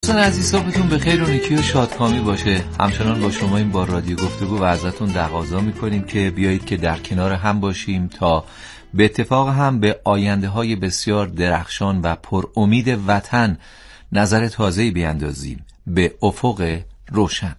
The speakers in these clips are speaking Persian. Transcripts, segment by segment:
دوستان عزیز، صبحتون بخیر و نیکی و شادکامی باشه. همچنان با شما این با رادیو گفتگو و ازتون تقاضا میکنیم که بیایید که در کنار هم باشیم تا به اتفاق هم به آینده های بسیار درخشان و پر امید وطن نظر تازه‌ای بیندازیم، به افق روشن.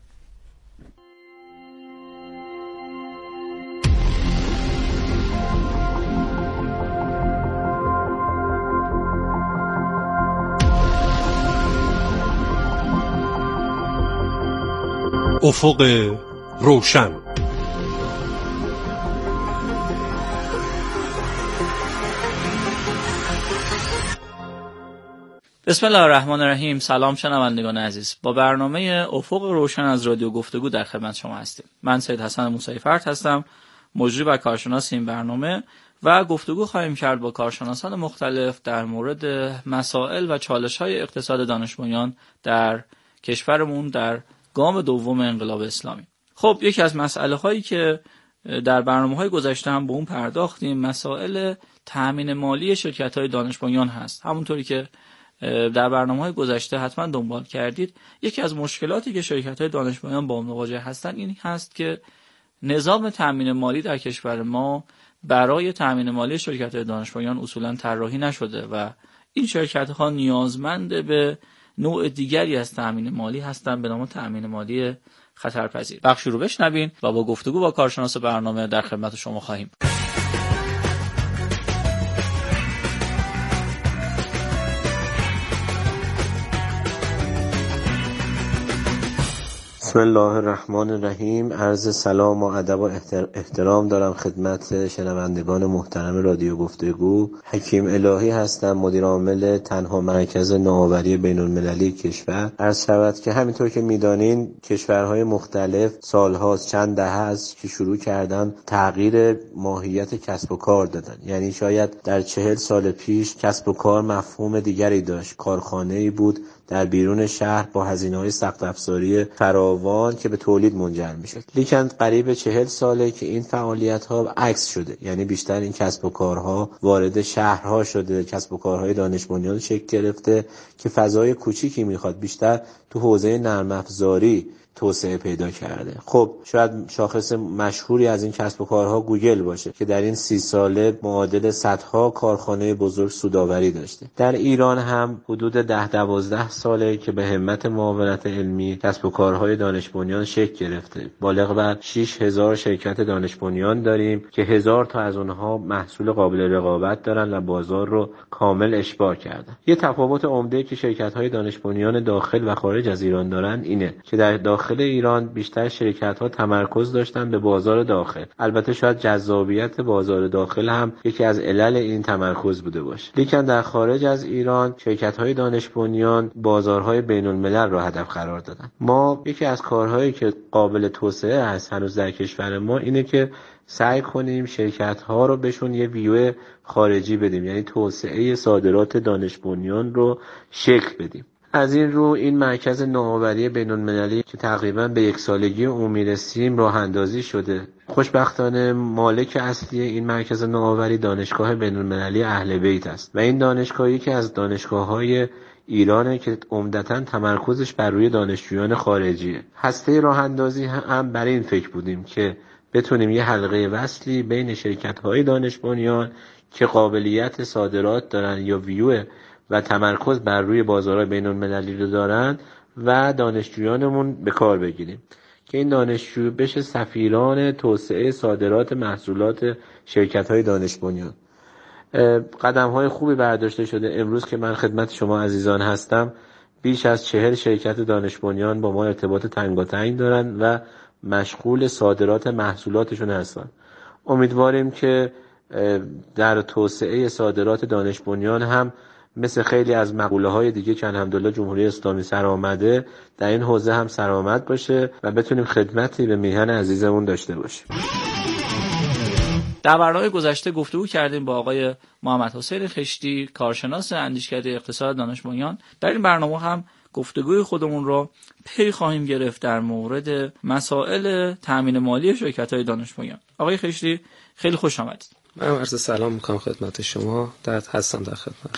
افق روشن. بسم الله الرحمن الرحیم. سلام شنوندگان عزیز، با برنامه افق روشن از رادیو گفتگو در خدمت شما هستیم. من سید حسن موسوی فرد هستم، مجری و کارشناس این برنامه، و گفتگو خواهیم کرد با کارشناسان مختلف در مورد مسائل و چالش‌های اقتصاد دانش بنیان در کشورمون در گام دوم انقلاب اسلامی. خب، یکی از مسائل هایی که در برنامه‌های گذشته هم به اون پرداختیم، مسائل تأمین مالی شرکت‌های دانش بنیان هست. همونطوری که در برنامه‌های گذشته حتما دنبال کردید، یکی از مشکلاتی که شرکت‌های دانش بنیان با اون مواجه هستن این هست که نظام تأمین مالی در کشور ما برای تأمین مالی شرکت‌های دانش بنیان اصولاً طراحی نشده و این شرکت‌ها نیازمند به نوع دیگری از تأمین مالی هستند به نام تأمین مالی خطرپذیر. بخشی رو بشنوین و با گفتگو با کارشناس برنامه در خدمت شما خواهیم. بسم الله الرحمن الرحیم. عرض سلام و ادب و احترام دارم خدمت شنوندگان محترم رادیو گفتگو. حکیم الهی هستم، مدیر عامل تنها مرکز نوآوری بین‌المللی کشور. عرض شود که همینطور که میدانین کشورهای مختلف سالهاست، چند دهه است که شروع کردن تغییر ماهیت کسب و کار دادن. یعنی شاید در 40 سال پیش کسب و کار مفهوم دیگری داشت، کارخانه‌ای بود در بیرون شهر با هزینه‌های سخت افزاری فراوان که به تولید منجر می‌شد. لیکن قریب 40 ساله که این فعالیت‌ها عکس شده، یعنی بیشتر این کسب و کارها وارد شهرها شده، کسب و کارهای دانش بنیان شکل گرفته که فضای کوچیکی می‌خواد، بیشتر تو حوزه نرم افزاری توسعه پیدا کرده. خب شاید شاخص مشهوری از این کسب و کارها گوگل باشه که در این 30 ساله معادل صدها کارخانه بزرگ سودآوری داشته. در ایران هم حدود 10-12 ساله که به همت معاونت علمی کسب و کارهای دانش بنیان شکل گرفته. بالغ بر 6000 شرکت دانش بنیان داریم که 1000 تا از اونها محصول قابل رقابت دارن و بازار رو کامل اشباع کردن. یه تفاوت عمده که شرکت‌های دانش بنیان داخل و خارج از ایران دارن اینه که در داخل ایران بیشتر شرکت‌ها تمرکز داشتن به بازار داخل. البته شاید جذابیت بازار داخل هم یکی از علل این تمرکز بوده باشه. لیکن در خارج از ایران شرکت‌های دانش بنیان بازارهای بین‌الملل را هدف قرار دادن. ما یکی از کارهایی که قابل توسعه است هنوز در کشور ما اینه که سعی کنیم شرکت‌ها رو بهشون یه ویو خارجی بدیم، یعنی توسعه صادرات دانش بنیان رو شکل بدیم. از این رو این مرکز نوآوری بین‌المللی که تقریباً به 1 سالگی اون میرسیم راه اندازی شده. خوشبختانه مالک اصلی این مرکز نوآوری دانشگاه بین‌المللی اهل بیت است و این دانشگاهی که از دانشگاه‌های ایرانه که عمدتاً تمرکزش بر روی دانشجویان خارجیه. هسته راه اندازی هم بر این فکر بودیم که بتونیم یه حلقه وصلی بین شرکت‌های دانش بنیان که قابلیت صادرات دارن یا ویو و تمرکز بر روی بازارهای بین‌المللی رو دارن و دانشجویانمون به کار بگیریم که این دانشجو بشه سفیران توسعه صادرات محصولات شرکت‌های دانش بنیان. قدم‌های خوبی برداشته شده. امروز که من خدمت شما عزیزان هستم بیش از 40 شرکت دانش بنیان با ما ارتباط تنگاتنگ دارن و مشغول صادرات محصولاتشون هستن. امیدواریم که در توسعه صادرات دانش بنیان هم مثل خیلی از مقوله‌های دیگه که الحمدلله جمهوری اسلامی سر آمده در این حوزه هم سرآمد باشه و بتونیم خدمتی به میهن عزیزمون داشته باشیم. در برنامه گذشته گفتگو کردیم با آقای محمد حسین خشتی، کارشناس اندیشکده اقتصاد دانش بنیان. در این برنامه هم گفتگوی خودمون رو پی خواهیم گرفت در مورد مسائل تامین مالی شرکت‌های دانش بنیان. آقای خشتی خیلی خوش آمدید. من عرض سلام میکنم خدمت شما. هستم در خدمت.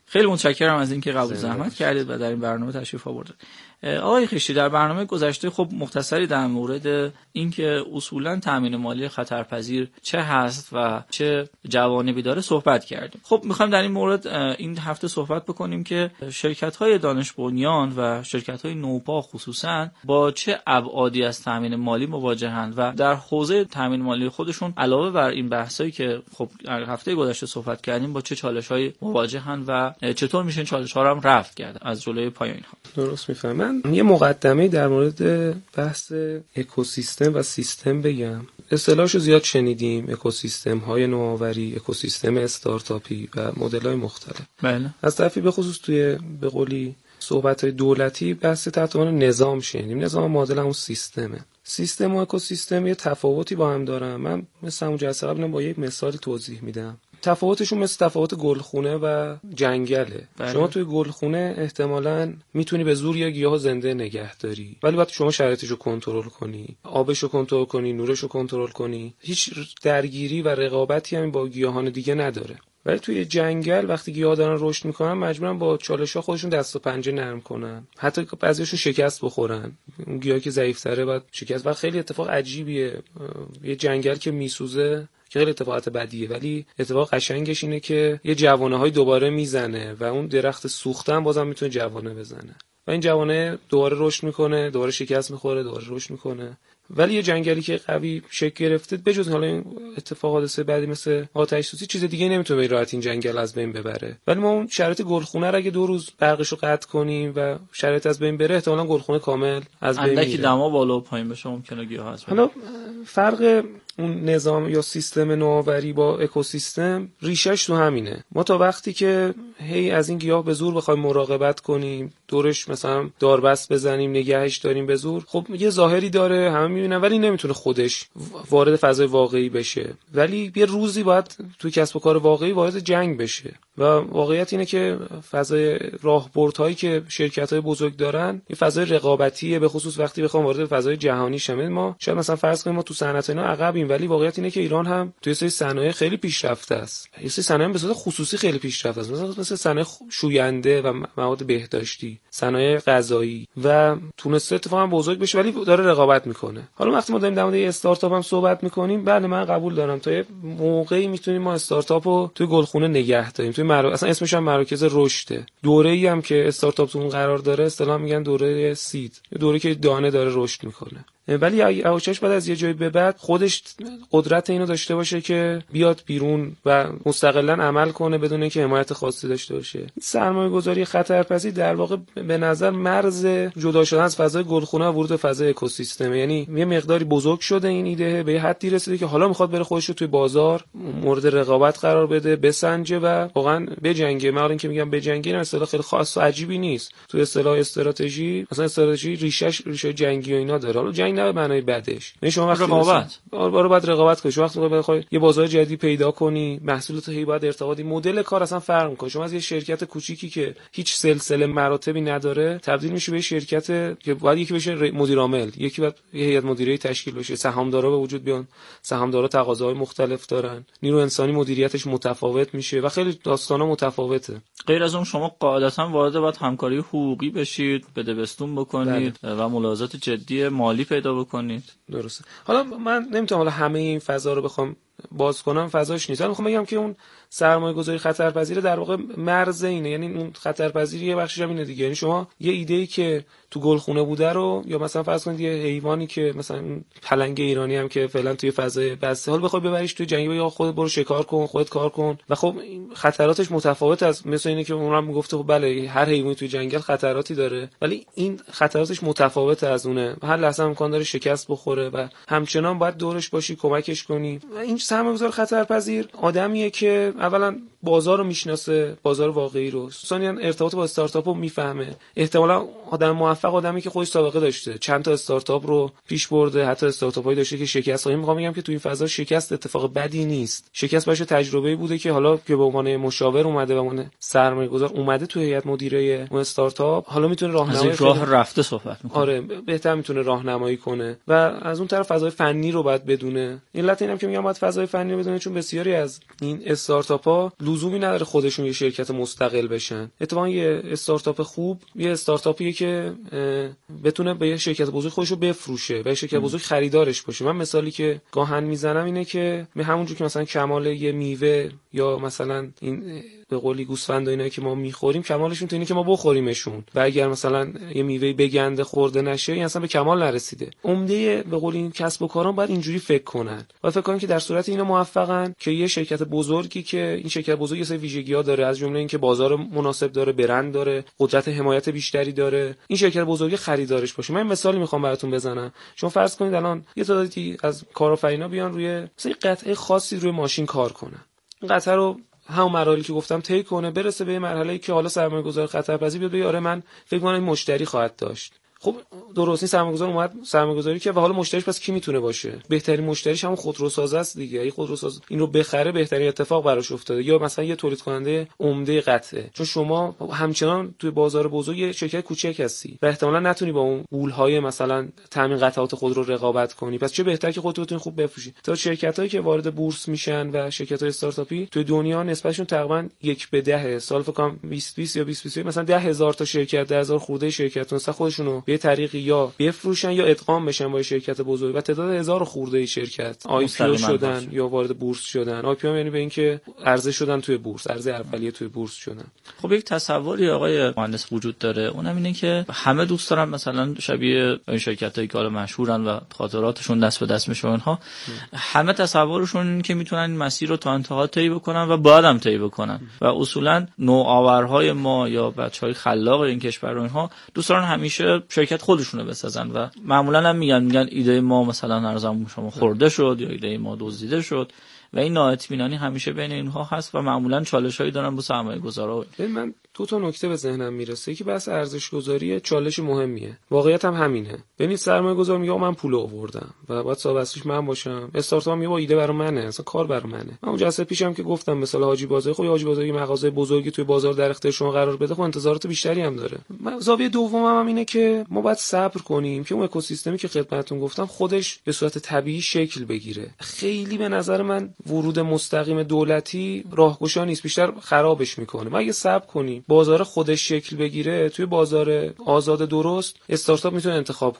خیلی متشکرم از اینکه قبول زحمت کردید و در این برنامه تشریف آوردید. آقای خیشتی، در برنامه گذشته خب مختصری در مورد اینکه اصولاً تامین مالی خطرپذیر چه هست و چه جوانبی داره صحبت کردیم. خب می‌خوایم در این مورد این هفته صحبت بکنیم که شرکت‌های دانش بنیان و شرکت‌های نوپا خصوصاً با چه ابعادی از تامین مالی مواجهند و در حوزه تامین مالی خودشون علاوه بر این بحثایی که خب هفته گذشته صحبت کردیم با چه چالش‌هایی مواجهند و چطور میشه چالش‌ها رو هم رفع کرد از جلوی پای اینها. درست می‌فهمم. یه مقدمه در مورد بحث اکوسیستم و سیستم بگم. اصطلاحشو زیاد شنیدیم، اکوسیستم‌های نوآوری، اکوسیستم استارتاپی و مدل‌های مختلف. بله. از طرفی به خصوص توی به قولی صحبت‌های دولتی بحث تحت عنوان نظام شنیدیم. نظام معادل همون سیستمه. سیستم و اکوسیستم یه تفاوتی با هم دارن. من مثل همون جلسه قبل با یک مثال توضیح میدم. تفاوتشون مثل تفاوت گلخونه و جنگله. بله. شما توی گلخونه احتمالاً میتونی به زور یه گیاه زنده نگه داری، ولی باید شما شرایطشو کنترل کنی، آبشو کنترل کنی، نورشو کنترل کنی. هیچ درگیری و رقابتی هم با گیاهان دیگه نداره. ولی توی جنگل وقتی گیاها دارن رشد میکنن مجبورن با چالش‌ها خودشون دست و پنجه نرم کنن، حتی بعضیاشون شکست بخورن. اون گیاهی که ضعیف‌تره بعد شکست. و خیلی اتفاق عجیبیه، یه جنگل که میسوزه که خیلی اتفاقات بدیه، ولی اتفاق قشنگش اینه که یه جوانه‌های دوباره میزنه و اون درخت سوخته هم بازم میتونه جوانه بزنه و این جوانه دوباره رشد میکنه، دوباره شکست میخوره، دوباره رشد میکنه. ولی یه جنگلی که قوی شکل گرفته بجز حالا این اتفاقات بعدی مثل آتش سوزی چیز دیگه نمیتونه به راحتی این جنگل از بین ببره. ولی ما اون شرایط گلخونه رو اگه 2 روز برقشو قطع کنیم و شرایط از بین بره احتمالاً گلخونه کامل از بین میره. اندکی دما بالا و پایین بشه ممکنه گیاه هست. حالا فرق اون نظام یا سیستم نوآوری با اکوسیستم ریشش تو همینه. ما تا وقتی که هی از این گیاه به زور بخوایم مراقبت کنیم، دورش مثلا داربست بزنیم، نگهش داریم به زور، خب یه ظاهری داره همه میبینن ولی نمیتونه خودش وارد فضای واقعی بشه. ولی یه روزی باید تو کسب و کار واقعی وارد جنگ بشه و واقعیت اینه که فضای راهبردهایی که شرکت‌های بزرگ دارن یه فضای رقابتیه، به خصوص وقتی بخوام وارد فضای جهانی شیم. ما شاید مثلا فرض کنیم ما تو صنعت اینا عقبیم، ولی واقعیت اینه که ایران هم توی سری صنایع خیلی پیشرفته است. یه سری صنایع به صورت خصوصی خیلی پیشرفته است، مثلا صنایع شوینده و مواد بهداشتی، صنایع غذایی و تونسته اتفاقا بزرگ بشه ولی داره رقابت میکنه. حالا وقتی ما داریم در مورد استارتاپ هم صحبت میکنیم، بله من قبول دارم تا یه موقعی میتونیم ما استارتاپو توی گلخونه نگه داریم، توی اصلا اسمش هم مراکز رشده. دوره‌ای هم که استارتاپ تو اون قرار داره اصطلاحاً میگن دوره سید، دوره که دانه داره رشد میکنه. ولی یواشاش بعد از یه جایی به بعد خودش قدرت اینو داشته باشه که بیاد بیرون و مستقلاً عمل کنه بدون اینکه حمایت خاصی داشته باشه. سرمایه‌گذاری خطرپذیر در واقع به نظر مرز جدا شدن از فضای گلخونه و ورود فضای اکوسیستم، یعنی یه مقداری بزرگ شده این ایده، به یه حدی رسیده که حالا میخواد بره خودش رو توی بازار مورد رقابت قرار بده، بسنجه و واقعاً بجنگه. من اینکه میگم بجنگه نه اصطلاح خیلی خاص و عجیبی نیست. تو اصطلاح استراتژی مثلا استراتژی ریشه جنگی و اینا داره. حالا جنگ نه به معنای بدش. یعنی شما وقتی رقابت رو باید رقابت کنی، شما وقتی بخوای یه بازار جدید پیدا کنی، محصولات هی باید ارتباطی، مدل کار اصلا فرق می‌کنه. شما از یه شرکت کوچیکی که هیچ سلسله مراتبی نداره تبدیل میشه به شرکت که باید یکی بشه مدیر عامل، یکی باید یه هیئت مدیره تشکیل بشه، سهامدارا به وجود بیان، سهامدارا تقاضاهای مختلف دارن، نیرو انسانی مدیریتش متفاوت میشه و خیلی داستانا متفاوته. غیر از اون شما قاعدتاً وارد باید همکاری حقوقی بشید، بدبستون بکنید و ملاحظات جدی مالی پیدا بکنید. درسته. حالا من نمیتونم حالا همه این فضا رو بخوام باز کنم، فضاش نیست. من میخوام بگم که اون سرمایه‌گذاری خطرپذیر در واقع مرز اینه، یعنی اون خطرپذیری یه بخشش هم اینه دیگه. یعنی شما یه ایده‌ای که تو گلخونه بوده رو، یا مثلا فرض کنید یه حیوانی که مثلا پلنگ ایرانی هم که فعلا توی فضای بسته حال بخوای ببریش توی جنگل، یا خودت برو شکار کن، خودت کار کن، و خب خطراتش متفاوت از مثلا اینه که اونم میگفته خب بله هر حیوانی توی جنگل خطراتی داره، ولی این خطراتش متفاوت از اونه. هر لحظه امکان داره شکست بخوره و همچنان باید دورش باشی، کمکش کنی. این سرمایه‌گذار خطرپذیر آدمیه که اولا بازار رو میشناسه، بازار واقعی رو، ثانیاً ارتباط با استارتاپ رو میفهمه. احتمالاً آدم موفق آدمی که خودش سابقه داشته، چند تا استارتاپ رو پیش برده، حتی استارتاپایی داشته که شکست خورده. میخوام بگم که تو این فضا شکست اتفاق بدی نیست. شکست باشه تجربه‌ای بوده که حالا که به عنوان مشاور اومده و عنوان سرمایه‌گذار اومده تو هیئت مدیره اون استارتاپ، حالا میتونه راهنمایی از راه رفته صحبت می‌کنه. آره بهتر میتونه راهنمایی کنه و از اون طرف فضای فنی رو باید بدونه. علت اینم که میگم باید فضای فضای فنی رو بدونه، چون بسیاری از این استارتاپ‌ها لزومی نداره خودشون یه شرکت مستقل بشن. اتفاقا یه استارتاپ خوب یه استارتاپیه که بتونه به یه شرکت بزرگ خودش رو بفروشه و شرکت بزرگ خریدارش باشه. من مثالی که گاهن میزنم اینه که همونجور که مثلا کمال یه میوه یا مثلا این به قولی گوسفند و اینا که ما میخوریم، کمالشون تو اینه که ما بخوریمشون و اگر مثلا یه میوه بگنده خورده نشه این اصلا به کمال نرسیده. عمده به قولی این کسب و کاران باید اینجوری فکر کنن و فکر کنن که در صورت اینا موفقن که یه شرکت بزرگی که این شرکت بزرگ یه سری ویژگی‌ها داره، از جمله اینکه بازار مناسب داره، برند داره، قدرت حمایت بیشتری داره، این شرکت بزرگ خریدارش باشه. من مثالی میخوام براتون بزنم. شما فرض کنید الان یه تعدادی از کارآفرینا بیان روی مثلا قطعه خاصی روی ماشین کار کنن. این قطعه رو همون مراحلی که گفتم طی کنه، برسه به مرحله‌ای که حالا سرمایه‌گذار خطرپذیر بیاد بگه آره من فکر کنم این مشتری خواهد داشت. خب درست این سرمایه‌گذار اومد سرمایه‌گذاری که و حالا مشتریش پس کی میتونه باشه؟ بهترین مشتریش همون خودروساز است دیگه. اگه خودروساز این رو بخره بهترین اتفاق براش افتاده، یا مثلا یه تولید کننده عمده قطعه. چون شما همچنان توی بازار بزرگ یه شرکت کوچک هستی و احتمالاً نتونی با اون پول‌های مثلا تامین قطعات خودرو رقابت کنی. پس چه بهتر که خودت بتونی خوب بفروشی. تا شرکتایی که وارد بورس میشن و شرکت‌های استارتاپی توی دنیا نسبتشون تقریباً 1/10. سال فکر کنم 2020 یا 2021 مثلا 10,000 تا شرکت، 10,000 خورده شرکت مثلا خودشونو به طریقی یا بفروشن یا ادغام بشن با شرکت بزرگ و تعداد 1000 خورده شرکت IPO شدن یا وارد بورس شدن. IPO یعنی به اینکه عرضه شدن توی بورس، عرضه اولیه توی بورس شدن. خب یک تصوری آقای مهندس وجود داره، اونم اینه که همه دوست دارن مثلا شبیه این شرکتایی که حالا مشهورن و خاطراتشون دست به دست میشه اونها، همه تصورشون اینه که میتونن این مسیر رو تا انتها طی بکنن و بعدم طی بکنن و اصولا نوآورهای ما یا بچهای خلاق این کشور و اینها دوست دارن همیشه شرکت خودشونو بسازن و معمولا هم میگن ایده ما مثلا هر زمان شما خورده شد یا ایده ما دزدیده شد و این نااطمینانی همیشه بین اینها هست و معمولا چالشایی دارن با سرمایه‌گذارا. من دو تا نکته به ذهنم میرسه که بحث ارزش گذاری چالش مهمیه. واقعیت هم همینه. ببین سرمایه‌گذار میگه من پول آوردم و باید صاحب اصلیش من باشم. استارتاپ میگه با ایده برای منه، اصلا کار برای منه. من اون جلسه پیشم که گفتم مثلا حاجی بازار، خب حاجی بازار یه مغازه بزرگی توی بازار در اختیار شما قرار بده، خب انتظارات بیشتری هم داره. زاویه دومم هم اینه که ما باید صبر کنیم که اون اکوسیستمی که خدمتتون گفتم خودش به صورت طبیعی شکل بگیره. خیلی به نظر من ورود مستقیم دولتی راهگشا نیست، بیشتر خرابش میکنه. ما اگه صبر کنیم بازار خودش شکل بگیره، توی بازار آزاد درست استارتاپ میتونه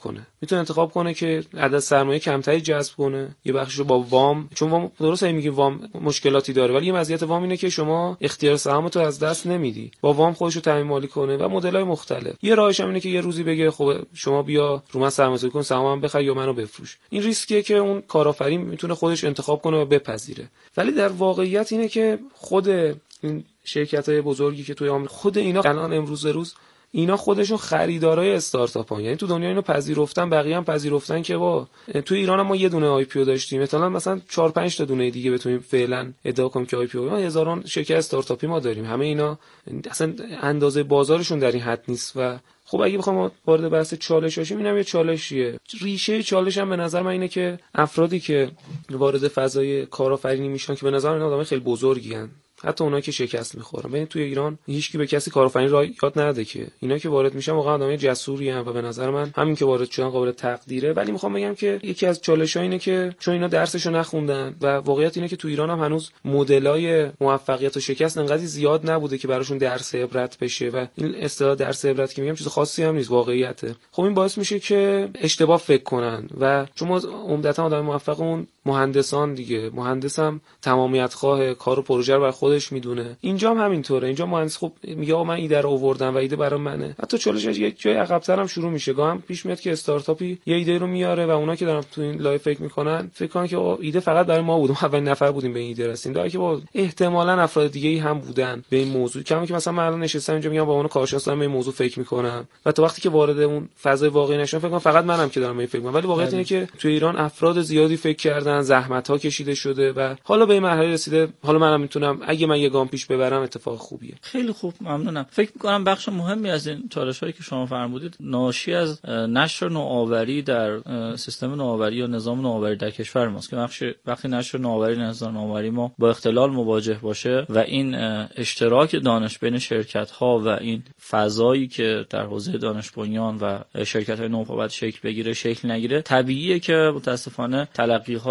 انتخاب کنه که عدد سرمایه کمتری جذب کنه، یه بخشش رو با وام، چون وام درست میگه وام مشکلاتی داره ولی یه مزیت وام اینه که شما اختیار سهامتو از دست نمیدی، با وام خودشو تامین مالی کنه و مدل‌های مختلف. یه راهش هم اینه که یه روزی بگه خب شما بیا رو من سرمایه‌گذاری کن، سهامم بخر یا منو بفروش. این ریسکیه که اون کارآفرین میتونه خودش انتخاب کنه و بپذیره. ولی در واقعیت اینه که خود این شرکت‌های بزرگی که توی آمریکا، خود اینا الان امروز روز اینا خودشون خریدارای استارتاپ‌ها، یعنی تو دنیا اینو پذیرفتن، بقیه هم پذیرفتن که تو ایران هم ما یه دونه آی پی او داشتیم، مثلا 4-5 تا دونه دیگه بتونیم فعلا ادعا کنیم که آی پی او، هزاران شرکت استارتاپی ما داریم. همه اینا اصلا اندازه بازارشون در این حد نیست. و خب اگه بخوام وارد بحث چالش بشیم، اینم یه چالشیه. ریشه چالش هم به نظر من اینه که افرادی که وارد فضای کارآفرینی میشن که به نظر من آدمای خیلی بزرگی ان، حتی اونایی که شکست میخورن. ببین توی ایران هیچکی به کسی کارآفرینی را یاد نده که اینا که وارد میشن واقعا آدمای جسوری ان و به نظر من همین که وارد شدن قابل تقدیره. ولی میخوام بگم که یکی از چالش‌ها اینه که چون اینا درسشو نخوندن و واقعیت اینه که توی ایران هم هنوز مدل‌های موفقیت و شکست انقدر زیاد نبوده که براشون درس عبرت بشه و این اصطلاح درس عبرت که میگم چیز خاصی هم نیست، واقعیته. خب این باعث میشه که اشتباه فکر کنن و چون ما عمدتاً آدم موفقمون مهندسان دیگه، مهندس هم تمامیت خواه، کار و پروژه رو برای خودش میدونه. اینجا هم همینطوره. اینجا مهندس خب میگه آقا من ایده رو آوردم و ایده برای منه. حتی چالشش یک جای عقب‌تر هم شروع میشه. گاهم پیش میاد که استارتاپی یه ایده رو میاره و اونا که دارن تو این لایو فکر میکنن که ایده فقط برای ما بود، ما اولین نفر بودیم به این ایده رسیدیم، در حالی که با احتمالاً افراد دیگه‌ای هم بودن به این موضوع. کما که مثلا من الان نشستم اینجا میگم با اون کارشناس دارم به این موضوع فکر میکنم و تا وقتی که وارد اون فضای واقعی نشم فکر کنم فقط منم که دارم به این فکر میکنم. ولی واقعیت اینه که تو ایران افراد زیادی فکر کردن، زحمت‌ها کشیده شده و حالا به این مرحله رسیده. حالا منم میتونم اگه من یه گام پیش ببرم اتفاق خوبیه. خیلی خوب، ممنونم. فکر می‌کنم بخش مهمی از این چالش‌هایی که شما فرمودید ناشی از نشر نوآوری در سیستم نوآوری یا نظام نوآوری در کشور ماست که وقتی نشر نوآوری نظام نوآوری ما با اختلال مواجه باشه و این اشتراک دانش بین شرکت‌ها و این فضایی که در حوزه دانش بنیان و شرکت‌های نوپا باید شکل بگیره شکل نگیره، طبیعیه که متأسفانه تلقی‌های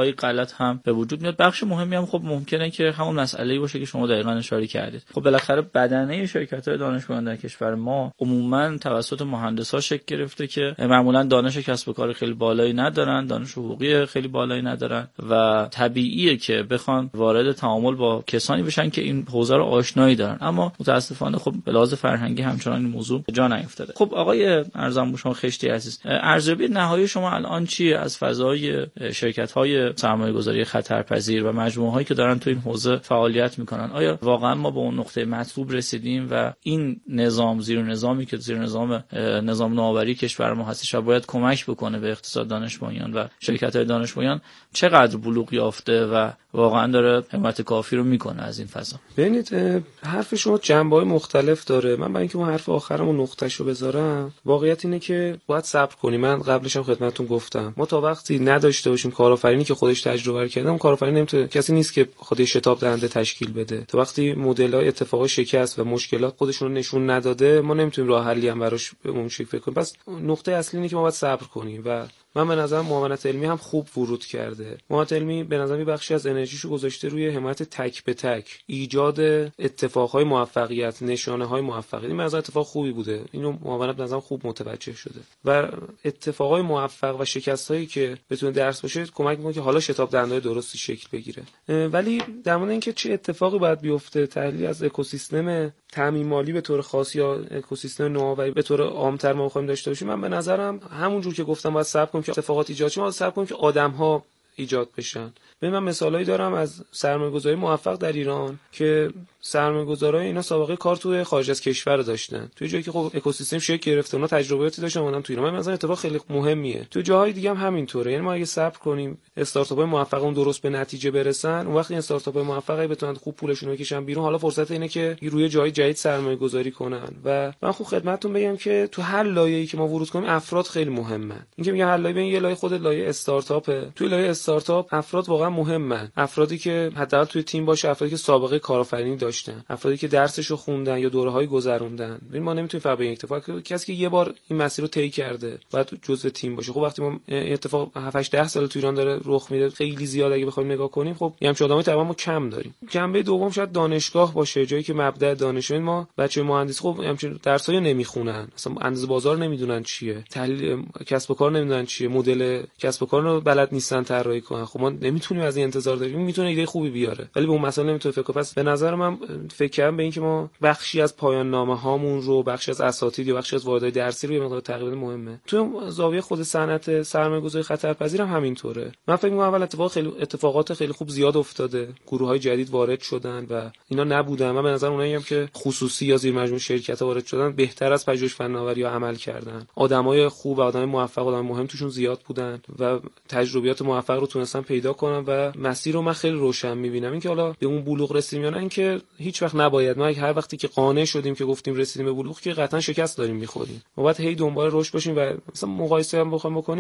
های غلط هم به وجود میاد. بخش مهمی هم خب ممکنه که همون مسئله‌ای باشه که شما دقیقاً اشاره کردید. خب بالاخره بدنه شرکت‌های دانشگاهی در کشور ما عموماً توسط مهندسا شکل گرفته که معمولاً دانش کسب و کار خیلی بالایی ندارن، دانش حقوقی خیلی بالایی ندارن و طبیعیه که بخوان وارد تعامل با کسانی بشن که این حوزه رو آشنایی دارن. اما متاسفانه خب به لحاظ فرهنگی همچنان این موضوع جا نیفتاده. خب آقای ارزم به شما خشتی عزیز، ارزیابی نهایی شما الان چیه از فضای شرکت‌های سرمایه‌گذاری خطرپذیر و مجموعه‌هایی که دارن تو این حوزه فعالیت میکنن؟ آیا واقعا ما به اون نقطه مطلوب رسیدیم و این نظام زیر نظامی که زیر نظام نوآوری کشور ما هستش و باید کمک بکنه به اقتصاد دانش بنیان و شرکت‌های دانش بنیان چقدر بلوغ یافته و واقعا داره حمایت کافی رو میکنه از این فضا؟ ببینید حرف شما جنبه‌های مختلف داره. من برای اینکه اون حرف آخرمو نقطه‌شو بذارم، واقعیت اینه که باید صبر کنیم. من قبلش هم خدمتتون گفتم ما تا وقتی نداشته باشیم کارآفرینی که خودش تجربه کرده، اون کارآفرین نمیتونه، کسی نیست که خودش شتاب دهنده تشکیل بده. تا وقتی مدل‌های اتفاقای شکست و مشکلات خودشون رو نشون نداده، ما نمیتونیم راه حلی هم براش به اون شکل فکر کنیم. پس نقطه اصلی اینه که ما باید صبر کنیم و من به نظرم معاونت علمی هم خوب ورود کرده. معاونت علمی به نظر بخشی از انرژیشو گذاشته روی حمایت تک به تک، ایجاد اتفاقهای موفقیت، نشانه‌های موفقیت. این مثلا اتفاق خوبی بوده. اینو معاونت به نظرم خوب متوجه شده و اتفاقهای موفق و شکست‌هایی که بتونه درس باشه کمک می‌کنه که حالا شتاب دهنده‌های درستی شکل بگیره. ولی در مورد اینکه چه اتفاقی باید بیفته، تحلیل از اکوسیستم تامین مالی به طور خاص یا اکوسیستم نوآوری به طور عام‌تر ما می‌خوایم داشته باشیم، من به نظرم همونجور که گفتم باید صبر کنیم که اتفاقات ایجاد شه، ما صبر کنیم که آدم‌ها ایجاد بشن. من مثالایی دارم از سرمایه‌گذاری موفق در ایران که سرمایه‌گذارای اینا سابقه کار توی خارج از کشور داشتن، توی جایی که خب اکوسیستم شکل گرفته، اونا تجربیاتی داشتن اومدن تو ایران. من مثلا اتفاق خیلی مهمیه. توی جاهای دیگه هم همینطوره. یعنی ما اگه صبر کنیم استارتاپ‌های موفق اون درست به نتیجه برسن، اون وقت این استارتاپ‌های موفقی بتونن خوب پولشون رو بکشن بیرون، حالا فرصت اینه که روی جای جدید سرمایه‌گذاری کنن. و من خوب خدمتتون بگم که تو هر لایه‌ای که ما ورود کنیم افراد خیلی مهمن. اینکه میگم هر لایه، ببین یه لایه خود لایه استارتاپه، توی لایه استارتاپ افراد واقعا مهمن. افرادی که حداقل توی تیم باشه، افرادی که سابقه کارآفرینی داشتن، افرادی که درسشو خوندن یا دوره‌های گذروندن. ببین ما نمیتونیم فقط به اتفاق کسی که یه بار این مسیر رو طی کرده باید جزء تیم باشه. خب وقتی ما اتفاق 7-8 سال تو ایران داره رخ میده، خیلی زیاد اگه بخوایم نگاه کنیم، خب این همچین آدمایی تقریبا ما کم داریم. جنبه دوم شاید دانشگاه باشه، جایی که مبدأ دانشجویی ما بچه مهندس خب همچین درسایی نمیخونن، اصلا اندازه بازار نمیدونن چیه، تحلیل کسب و کار نمیدونن چیه، مدل کسب و کار رو بلد نیستن طراحی کنن. خب ما نمیتونیم از این انتظار داریم. میتونه ایده خوبی بیاره ولی به اون مسئله نمیتونه فکر کنه. پس به نظر من فکر کردم به این که ما بخشی از پایان نامه هامون رو، بخشی از اساتید یا بخشی از واردای درسی رو یه مقدار تقریبا مهمه. تو زاویه خود صنعت سرمایه‌گذاری خطرپذیر هم همینطوره. من فکر می‌کنم اول اتفاقات خیلی خوب زیاد افتاده، گروه‌های جدید وارد شدن و اینا نبودن. من به نظر اونایی هم که خصوصی یا زیر مجموعه شرکت‌ها وارد شدن بهتر از پژوهش فناوری یا عمل کردن. آدمای خوب و آدمای موفق، آدمای مهم توشون زیاد بودن و تجربیات موفق رو تونستن پیدا کنن و مسیر رو من خیلی روشن می‌بینم. اینکه حالا به اون بلوغ رسیدیم یا نه، اینکه هیچ وقت نباید، ما هر وقتی که قانع شدیم که گفتیم رسیدیم به بلوغ که قطعا شکست داریم می‌خوریم. ما باید هی دنبال رشد باشیم و مثلا مقایسه هم بخوایم بکنیم،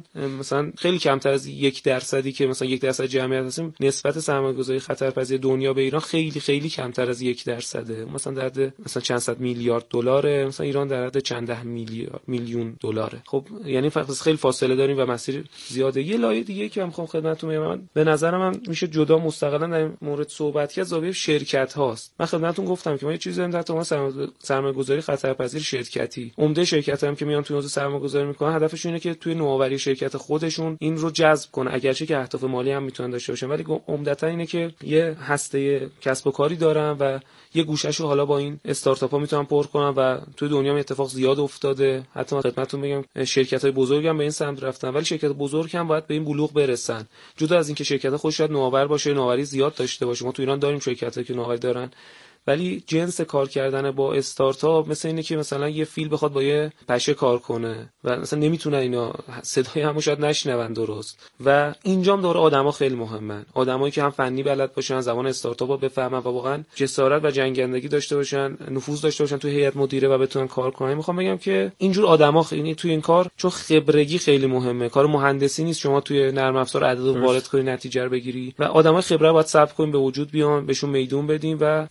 مثلا خیلی کمتر از 1% که مثلا 1% جمعیت هستیم، نسبت سرمایه‌گذاری خطرپذیر دنیا به ایران خیلی خیلی کمتر از 1%. مثلا در حد مثلا چند صد میلیارد دلاره، مثلا ایران در حد چند ده میلیون دلاره. خب یعنی خیلی فاصله داریم و مسیر زیاده. یه لایه دیگه که من می‌خوام خدمتتون بگم، به نظر من میشه جدا مستقلا در مورد صحبت کرد، زاویه شرکت هاست. من خدمتتون گفتم که ما یه چیزی داریم تحت عنوان سرمایه‌گذاری خطرپذیر شرکتی. عمده شرکت‌ها هم که میان توی حوزه سرمایه‌گذاری میکنن، هدفشون اینه که توی نوآوری شرکت خودشون این رو جذب کنه، اگرچه که اهداف مالی هم میتونن داشته باشن، ولی عمدتاً اینه که یه هسته کسب و کاری دارن و یه گوشه‌شو حالا با این استارتاپ‌ها میتونن پر کنن و توی دنیا هم اتفاق زیاد افتاده. حتی خدمتتون بگم شرکت‌های بزرگ هم به این سمت رفتن، ولی شرکت بزرگ هم باید به این بلوغ برسن. جدا از اینکه شرکت‌ها خودش شاید نوآور باشه، نوآوری زیاد داشته باشه، ما تو ایران داریم شرکت‌هایی که نوآوری دارن، ولی جنس کار کردن با استارتاپ مثل اینه که مثلا یه فیل بخواد با یه پشه کار کنه و مثلا نمیتونه اینا صدای همو شاید نشنون درست. و اینجام داره آدما خیلی مهمن، آدمایی که هم فنی بلد باشن، زبان استارتاپو بفهمن و واقعا جسارت و جنگندگی داشته باشن، نفوذ داشته باشن توی هیئت مدیره و بتونن کار کنن. میخوام بگم که اینجور آدما خیلی توی این کار، چون خبرگی خیلی مهمه، کار مهندسی نیست شما توی نرم افزار عدد وارد کنی نتیجه رو بگیری و آدمای خبره باید صبر کنیم به وجود بیان، بهشون میدون بدیم. و ولی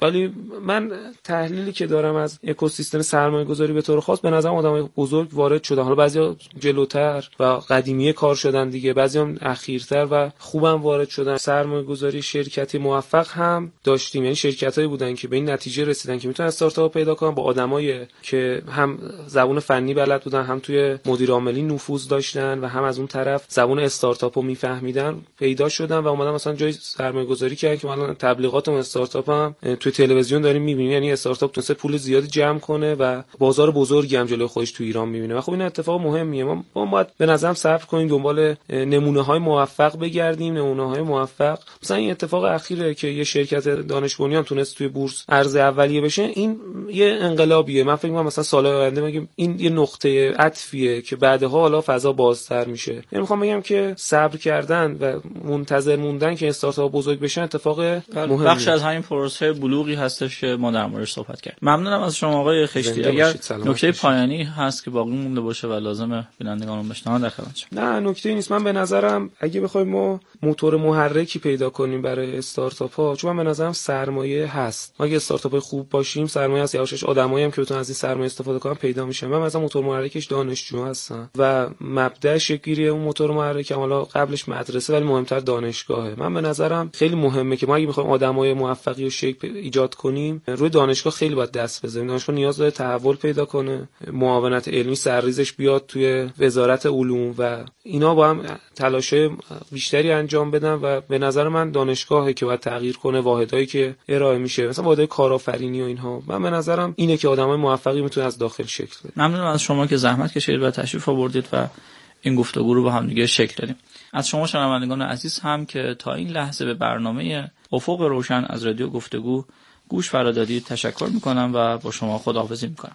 من تحلیلی که دارم از اکوسیستم سرمایه‌گذاری به طور خاص، به نظرم آدمای بزرگ وارد شدن. حالا بعضیا جلوتر و قدیمی کار شدن دیگه، بعضیا اخیرتر و خوبم وارد شدن. سرمایه‌گذاری شرکتی موفق هم داشتیم، یعنی شرکتایی بودن که به این نتیجه رسیدن که میتونن استارتاپ پیدا کنن با آدمایی که هم زبان فنی بلد بودن، هم توی مدیر عاملی نفوذ داشتن و هم از اون طرف زبان استارتاپو میفهمیدن، پیدا شدن و اومدن مثلا جای سرمایه‌گذاری کردن که مثلا تبلیغات استارتاپ هم توی تلویزیون داریم می‌بینیم. یعنی استارتاپ تونسته پول زیادی جمع کنه و بازار بزرگی هم جلوی خودش تو ایران می‌بینه و خب این اتفاق مهمیه. ما باید به نظرم صبر کنیم، دنبال نمونه‌های موفق بگردیم. نمونه‌های موفق مثلا این اتفاق اخیره که یه شرکت دانش بنیان تونست توی بورس ارز اولیه بشه، این یه انقلابیه. من فکر می‌کنم مثلا سال‌های آینده میگیم این یه نقطه عطفیه که بعدها حالا فضا بازتر میشه. یعنی می‌خوام بگم که صبر کردن و منتظر موندن که استارتاپ بزرگ بشن اتفاق مهمه. بخش از همین پروسه بلوغی هستش که ما در موردش صحبت کردیم. ممنونم از شما آقای خشتی. اگر نکته پایانی هست که باقی مونده باشه و لازمه بینندگانم بشنون در خدمتشم. نه نکته نیست. من به نظرم اگه بخوایم ما موتور محرکی پیدا کنیم برای استارتاپ ها، چون من به نظرم سرمایه هست. ما اگه استارتاپ خوب باشیم سرمایه هست، یواشاش آدمایی هم که بتونن از این سرمایه استفاده کنن پیدا میشن. من مثلا موتور محرکش دانشجو هستن و مبدأ شکلی اون موتور محرک حالا قبلش مدرسه ولی مهمتر دانشگاهه. من به نظرم خیلی مهمه که ما اگه میخوایم آدمای موفقی و شیک ایجاد کنیم، روی دانشگاه خیلی باید دست بزنیم. دانشگاه نیاز داره تحول پیدا کنه، معاونت علمی سرریزش بیاد توی وزارت علوم و اینا با هم تلاش بیشتری انجام بدن و به نظر من دانشگاهی که باید تغییر کنه واحدایی که ارائه میشه، مثلا واحدهای کارآفرینی و اینها. من به نظرم اینه که آدمای موفقی میتونه از داخل شکل بده. ممنونم از شما که زحمت کشیدید و تشریف آوردید و این گفتگو رو با هم دیگه شکل دادیم. از شما شنوندگان عزیز هم که تا این لحظه به برنامه افق روشن از رادیو گفتگو گوش فرا دادید تشکر میکنم و با شما خداحافظی میکنم.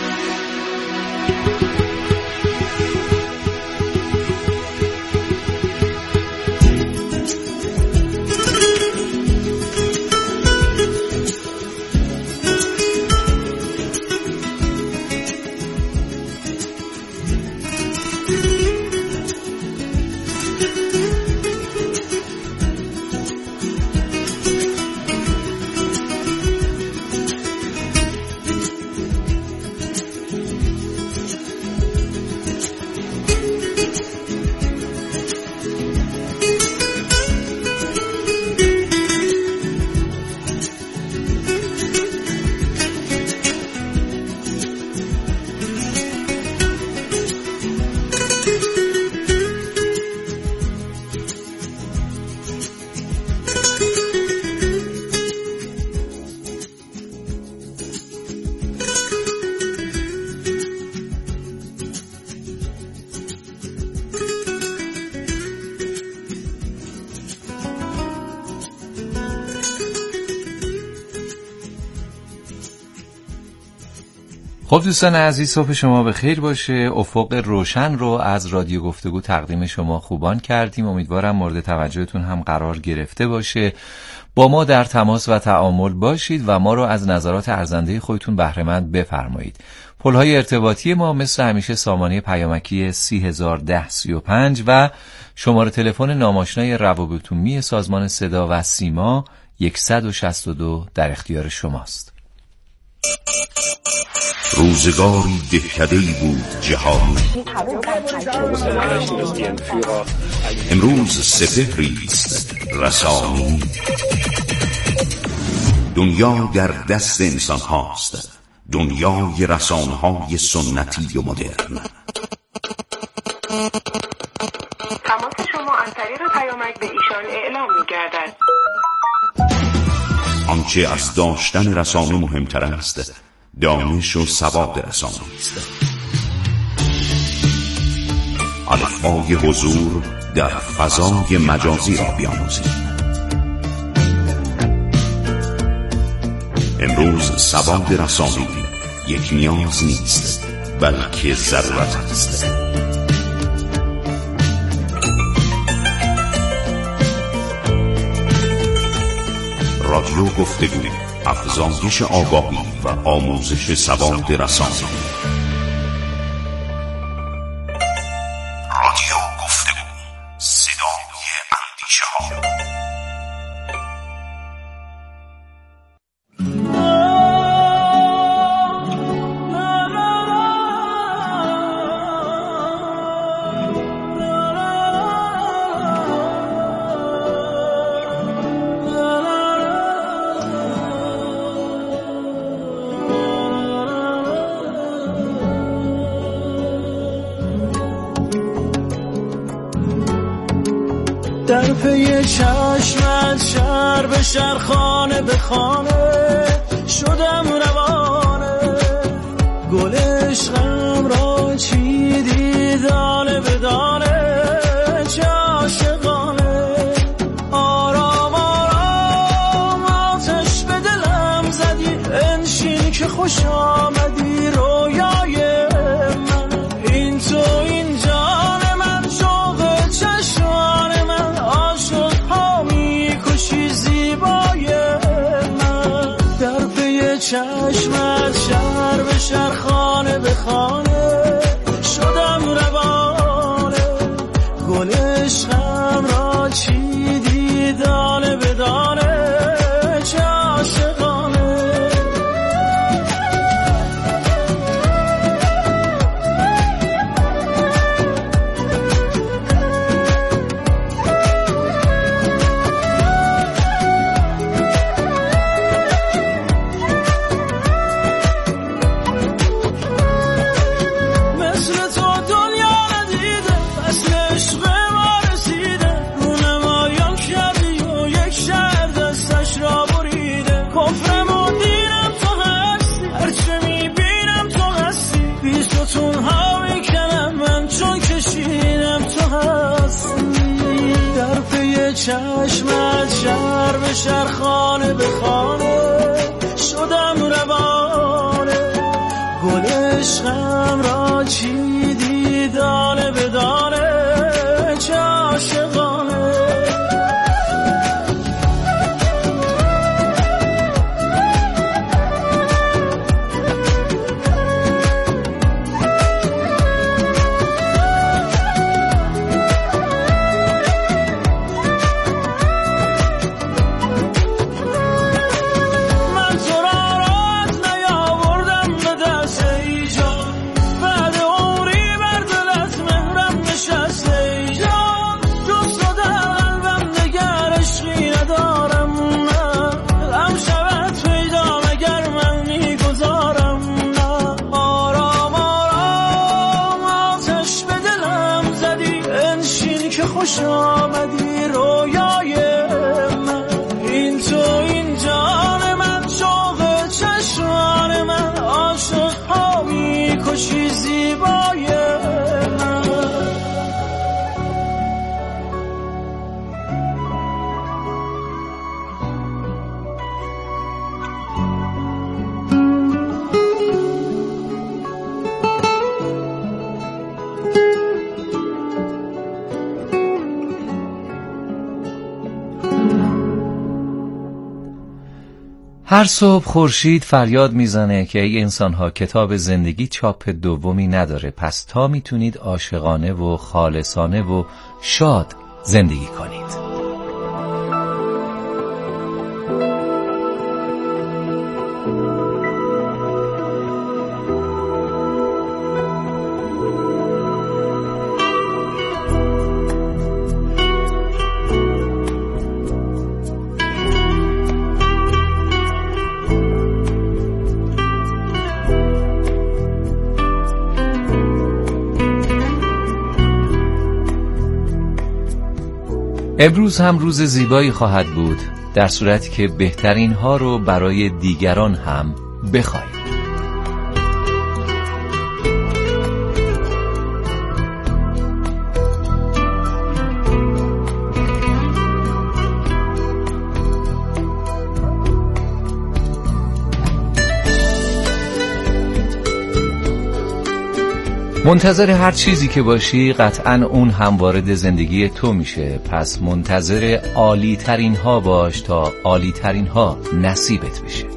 خب دوستان عزیز، صبح شما به خیر باشه. افق روشن رو از رادیو گفتگو تقدیم شما خوبان کردیم. امیدوارم مورد توجهتون هم قرار گرفته باشه. با ما در تماس و تعامل باشید و ما رو از نظرات ارزنده خودتون بهره مند بفرمایید. پل‌های ارتباطی ما مثل همیشه سامانه پیامکی 301035 و شماره تلفن ناماشنای روابط عمومی سازمان صدا و سیما 162 در اختیار شماست. روزگاری دهکده‌ای بود جهان، امروز سپهریست رسانی. دنیا در دست انسان هاست، دنیای رسانه‌های سنتی و مدرن. تماس شما از طریق پیامک به ایشان اعلام می‌گردد. آنچه از داشتن رسانه مهمتر است، دانش و سواد رسانه است. الفبای حضور در فضای مجازی را بیاموزید. امروز سواد رسانه یک نیاز نیست، بلکه ضرورت است. رادیو گفتگو، افزایش آگاهی و آموزش سواد رسانه. رادیو گفتگو، صدای اندیشه ها. در پی چشمت شهر به شهر خانه به خانه شدم روانه گل عشقم را چیدی دانه به دانه چه عاشقانه آرام آرام آتش به دلم زدی انشین که خوش آمدی رویای من این تو این جان من شوق چشمان من عاشق ها میکشی زیبای من در پی چشمت شهر به شهر خانه به خانه شدم روانه گل عشقم را چیدی دانه به دانه چه عاشقانه چشمت شهر به شهر خانه به خانه شدم روانه گل عشقم را چیدی دانه به دانه چه عاشقانه خوش آمدی رویای من این تو این جان من شوق چشمان من عاشق ها میکشی زیبای من هر صبح خورشید فریاد میزنه که ای انسان‌ها کتاب زندگی چاپ دومی نداره، پس تا میتونید عاشقانه و خالصانه و شاد زندگی کنید. امروز هم روز زیبایی خواهد بود در صورتی که بهترین ها رو برای دیگران هم بخواید. منتظر هر چیزی که باشی قطعاً اون هم وارد زندگی تو میشه، پس منتظر عالی ترین ها باش تا عالی ترین ها نصیبت بشه.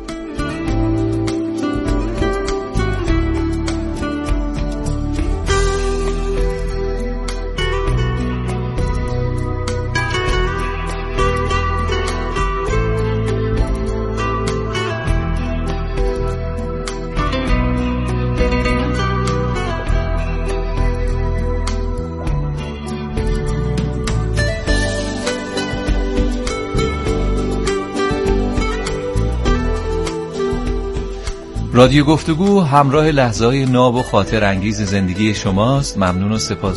رادیو گفتگو همراه لحظه‌های ناب و خاطر انگیز زندگی شماست. ممنون و سپاس